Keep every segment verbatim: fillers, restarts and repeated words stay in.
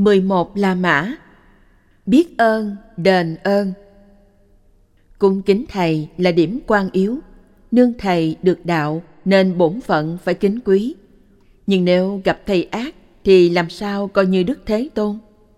mười một La Mã. Biết ơn, đền ơn. Cung kính thầy là điểm quan yếu. Nương thầy được đạo nên bổn phận phải kính quý. Nhưng nếu gặp thầy ác thì làm sao coi như Đức Thế Tôn?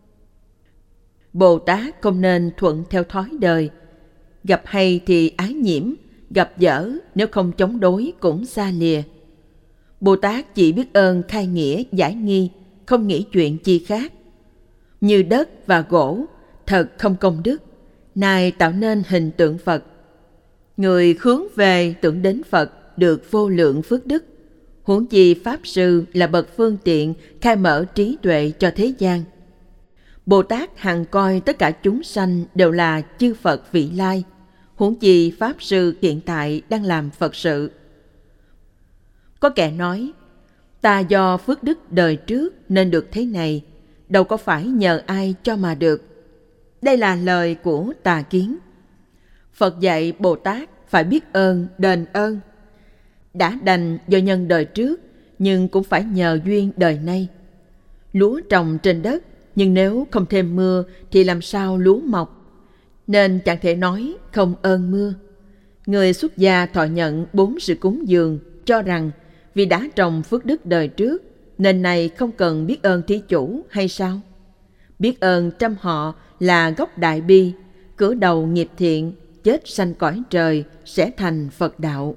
Bồ Tát không nên thuận theo thói đời. Gặp hay thì ái nhiễm, gặp dở nếu không chống đối cũng xa lìa. Bồ Tát chỉ biết ơn khai nghĩa giải nghi, không nghĩ chuyện chi khác. Như đất và gỗ, thật không công đức, nay tạo nên hình tượng Phật. Người hướng về tưởng đến Phật được vô lượng phước đức. Huống chi Pháp Sư là bậc phương tiện khai mở trí tuệ cho thế gian. Bồ Tát hằng coi tất cả chúng sanh đều là chư Phật vị lai. Huống chi Pháp Sư hiện tại đang làm Phật sự. Có kẻ nói, ta do phước đức đời trước nên được thế này, đâu có phải nhờ ai cho mà được. Đây là lời của tà kiến. Phật dạy Bồ Tát phải biết ơn, đền ơn. Đã đành do nhân đời trước, nhưng cũng phải nhờ duyên đời nay. Lúa trồng trên đất, nhưng nếu không thêm mưa thì làm sao lúa mọc? Nên chẳng thể nói không ơn mưa. Người xuất gia thọ nhận bốn sự cúng dường, cho rằng vì đã trồng phước đức đời trước, nên này không cần biết ơn thí chủ hay sao? Biết ơn trăm họ là gốc đại bi, cửa đầu nghiệp thiện, chết sanh cõi trời sẽ thành Phật đạo.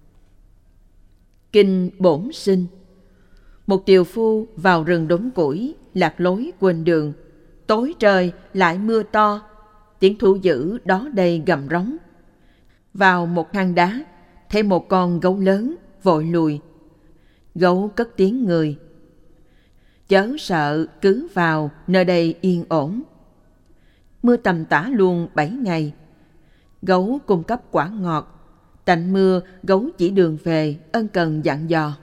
Kinh Bổn Sinh. Một tiều phu vào rừng đốn củi, lạc lối quên đường. Tối trời lại mưa to, tiếng thú dữ đó đây gầm rống. Vào một hang đá, thấy một con gấu lớn, vội lùi. Gấu cất tiếng người, chớ sợ, cứ vào, nơi đây yên ổn. Mưa tầm tã luôn bảy ngày. Gấu cung cấp quả ngọt. Tạnh mưa, gấu chỉ đường về, ân cần dặn dò.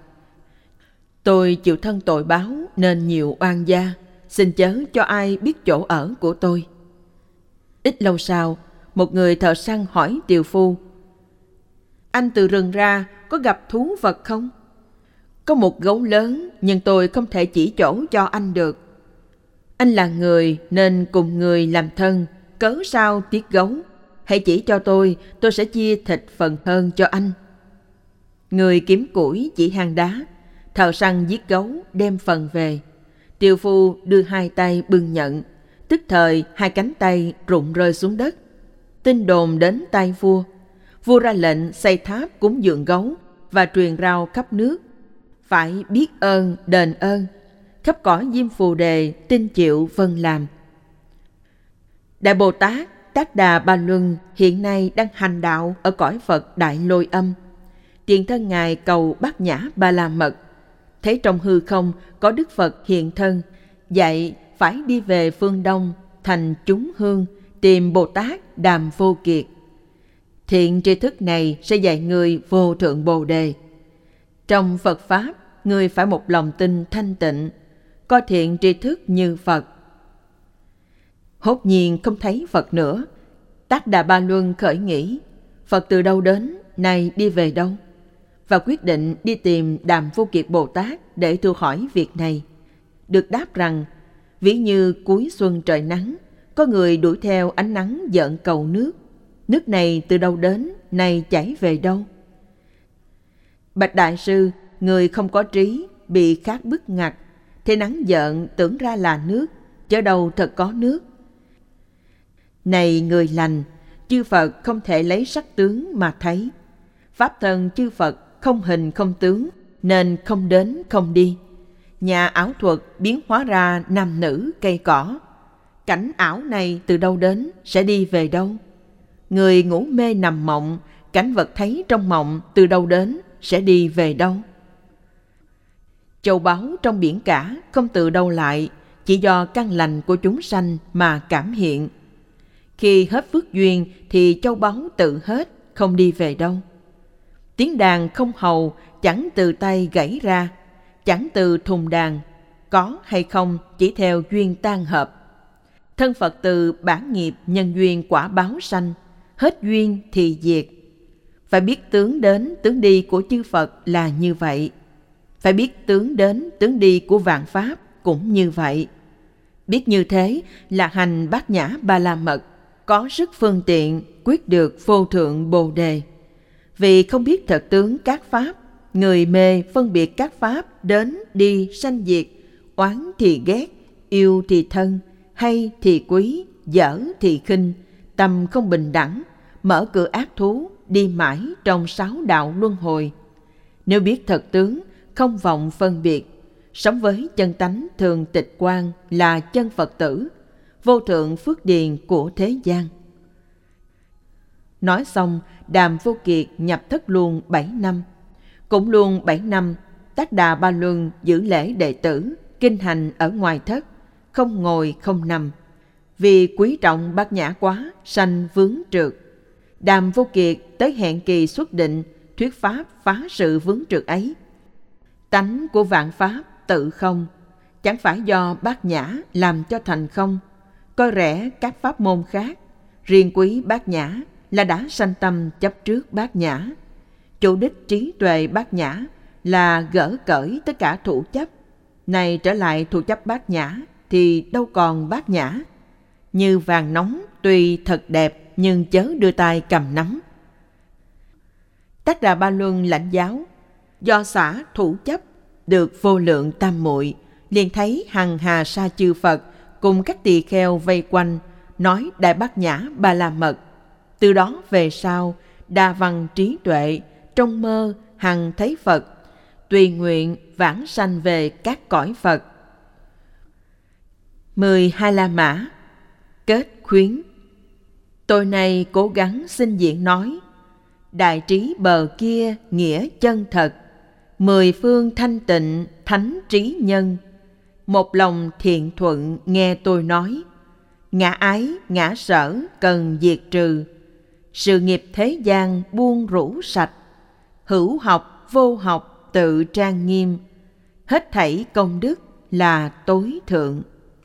Tôi chịu thân tội báo nên nhiều oan gia, xin chớ cho ai biết chỗ ở của tôi. Ít lâu sau, một người thợ săn hỏi tiều phu, anh từ rừng ra có gặp thú vật không? Có một gấu lớn, nhưng tôi không thể chỉ chỗ cho anh được. Anh là người nên cùng người làm thân, cớ sao tiếc gấu? Hãy chỉ cho tôi, tôi sẽ chia thịt phần hơn cho anh. Người kiếm củi chỉ hang đá, thợ săn giết gấu đem phần về. Tiều phu đưa hai tay bưng nhận, tức thời hai cánh tay rụng rơi xuống đất. Tin đồn đến tai vua. Vua ra lệnh xây tháp cúng dường gấu và truyền rao khắp nước. Phải biết ơn, đền ơn. Khắp cõi Diêm Phù Đề tin chịu vâng làm. Đại Bồ Tát Tát Đà Ba Luân hiện nay đang hành đạo ở cõi Phật Đại Lôi Âm. Tiền thân Ngài cầu Bát Nhã Ba La Mật, thấy trong hư không có Đức Phật hiện thân, dạy phải đi về phương Đông, thành chúng hương, tìm Bồ Tát Đàm Vô Kiệt. Thiện tri thức này sẽ dạy người vô thượng Bồ Đề. Trong Phật Pháp, người phải một lòng tin thanh tịnh, có thiện tri thức như Phật. Hốt nhiên không thấy Phật nữa, Tát Đà Ba Luân khởi nghĩ, Phật từ đâu đến, nay đi về đâu? Và quyết định đi tìm Đàm Vô Kiệt Bồ Tát để thưa hỏi việc này. Được đáp rằng, ví như cuối xuân trời nắng, có người đuổi theo ánh nắng dợn cầu nước. Nước này từ đâu đến, nay chảy về đâu? Bạch Đại Sư, người không có trí, bị khát bức ngặt, thế nắng dợn tưởng ra là nước, chớ đâu thật có nước. Này người lành, chư Phật không thể lấy sắc tướng mà thấy. Pháp thân chư Phật không hình không tướng, nên không đến không đi. Nhà ảo thuật biến hóa ra nam nữ cây cỏ. Cảnh ảo này từ đâu đến, sẽ đi về đâu? Người ngủ mê nằm mộng, cảnh vật thấy trong mộng từ đâu đến, sẽ đi về đâu? Châu báu trong biển cả không từ đâu lại, chỉ do căn lành của chúng sanh mà cảm hiện. Khi hết phước duyên thì châu báu tự hết, không đi về đâu. Tiếng đàn không hầu, chẳng từ tay gãy ra, chẳng từ thùng đàn, có hay không chỉ theo duyên tan hợp. Thân Phật từ bản nghiệp nhân duyên quả báo sanh, hết duyên thì diệt. Phải biết tướng đến tướng đi của chư Phật là như vậy. Phải biết tướng đến tướng đi của vạn Pháp cũng như vậy. Biết như thế là hành Bát Nhã Ba La Mật, có sức phương tiện quyết được vô thượng Bồ Đề. Vì không biết thật tướng các pháp, người mê phân biệt các pháp đến đi sanh diệt, oán thì ghét, yêu thì thân, hay thì quý, dở thì khinh, tâm không bình đẳng, mở cửa ác thú, đi mãi trong sáu đạo luân hồi. Nếu biết thật tướng, không vọng phân biệt, sống với chân tánh thường tịch quan là chân Phật tử, vô thượng phước điền của thế gian. Nói xong, Đàm Vô Kiệt nhập thất luân bảy năm. Cũng luôn bảy năm, Tác Đà Ba Luân giữ lễ đệ tử, kinh hành ở ngoài thất, không ngồi không nằm. Vì quý trọng Bát Nhã quá, sanh vướng trượt. Đàm Vô Kiệt tới hẹn kỳ xuất định, thuyết pháp phá sự vướng trượt ấy. Tánh của vạn pháp tự không, chẳng phải do Bát Nhã làm cho thành không. Coi rẻ các pháp môn khác, riêng quý Bát Nhã là đã sanh tâm chấp trước Bát Nhã. Chủ đích trí tuệ Bát Nhã là gỡ cởi tất cả thủ chấp. Này trở lại thủ chấp Bát Nhã thì đâu còn Bát Nhã. Như vàng nóng tuy thật đẹp nhưng chớ đưa tay cầm nắm. Tác Đà Ba Luân lãnh giáo, do xả thủ chấp được vô lượng tam muội, liền thấy hằng hà sa chư Phật cùng các tỳ kheo vây quanh nói Đại Bát Nhã Ba La Mật. Từ đó về sau, đa văn trí tuệ, trong mơ hằng thấy Phật, tùy nguyện vãng sanh về các cõi Phật. Mười Hai La Mã. Kết khuyến. Tôi nay cố gắng xin diện nói, đại trí bờ kia nghĩa chân thật, mười phương thanh tịnh thánh trí nhân, một lòng thiện thuận nghe tôi nói, ngã ái ngã sở cần diệt trừ, sự nghiệp thế gian buông rũ sạch, hữu học vô học tự trang nghiêm, hết thảy công đức là tối thượng.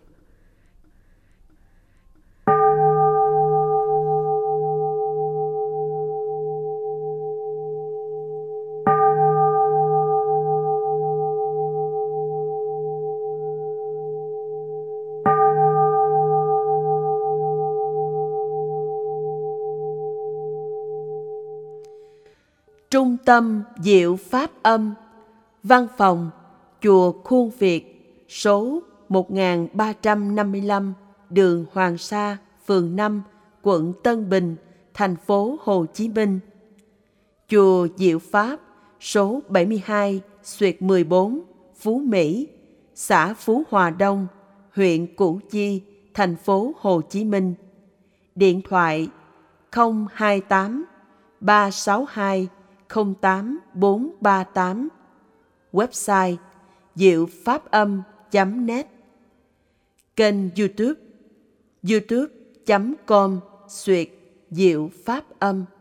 Trung tâm Diệu Pháp Âm, Văn phòng Chùa Khuôn Việt, số một nghìn ba trăm năm mươi lăm, đường Hoàng Sa, phường năm, quận Tân Bình, thành phố Hồ Chí Minh. Chùa Diệu Pháp, số bảy mươi hai, xuyệt mười bốn, Phú Mỹ, xã Phú Hòa Đông, huyện Củ Chi, thành phố Hồ Chí Minh. Điện thoại không hai tám ba sáu hai không tám bốn ba tám. Website diệu pháp âm chấm net. Kênh YouTube youtube chấm com xuyệt diệu pháp âm.